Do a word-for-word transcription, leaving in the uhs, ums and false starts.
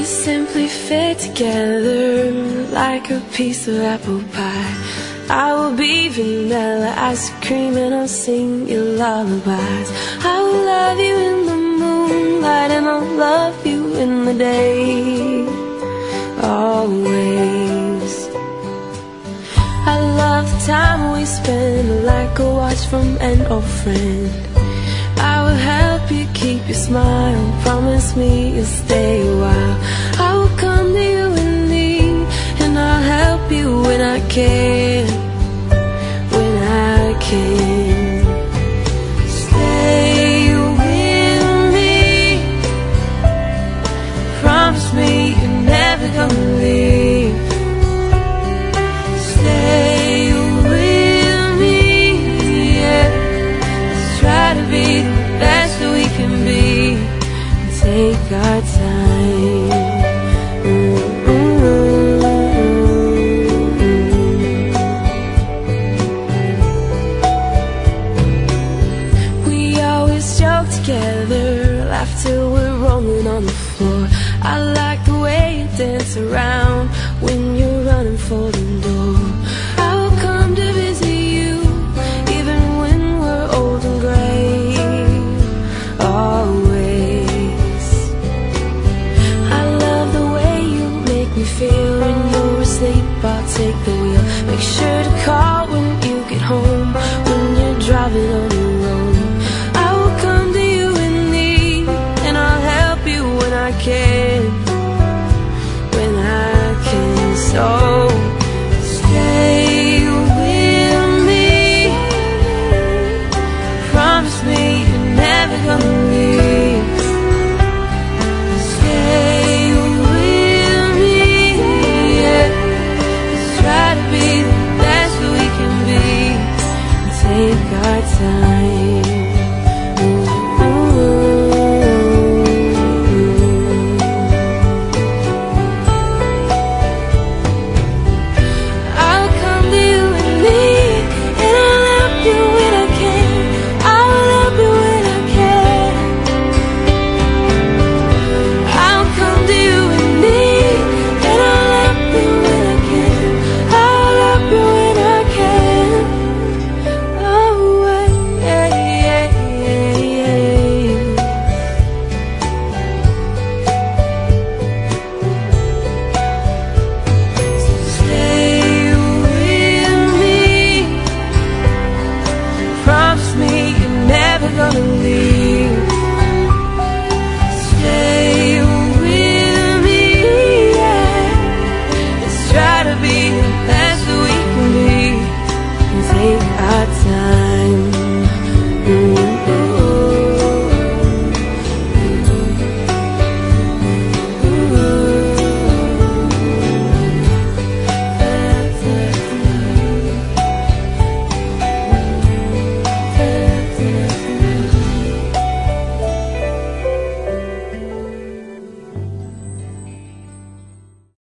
We simply fit together like a piece of apple pie. I will be vanilla ice cream and I'll sing you lullabies. I will love you in the moonlight and I'll love you in the day, always. I love the time we spend like a watch from an old friend. I will help you keep your smile, promise me you'll stay a while. I will come to you in need and I'll help you when I can, when I can. Stay with me, promise me you're never gonna leave. Stay with me, yeah. Let's try to be the best that we can be and take our time. Together, laugh till we're rolling on the floor. I like the way you dance around when you're running for the door. I will come to visit you even when we're old and gray, always. I love the way you make me feel when you're asleep. I'll take the wheel. Make sure to call when you get home, when you're driving on your own. I can, when I can. So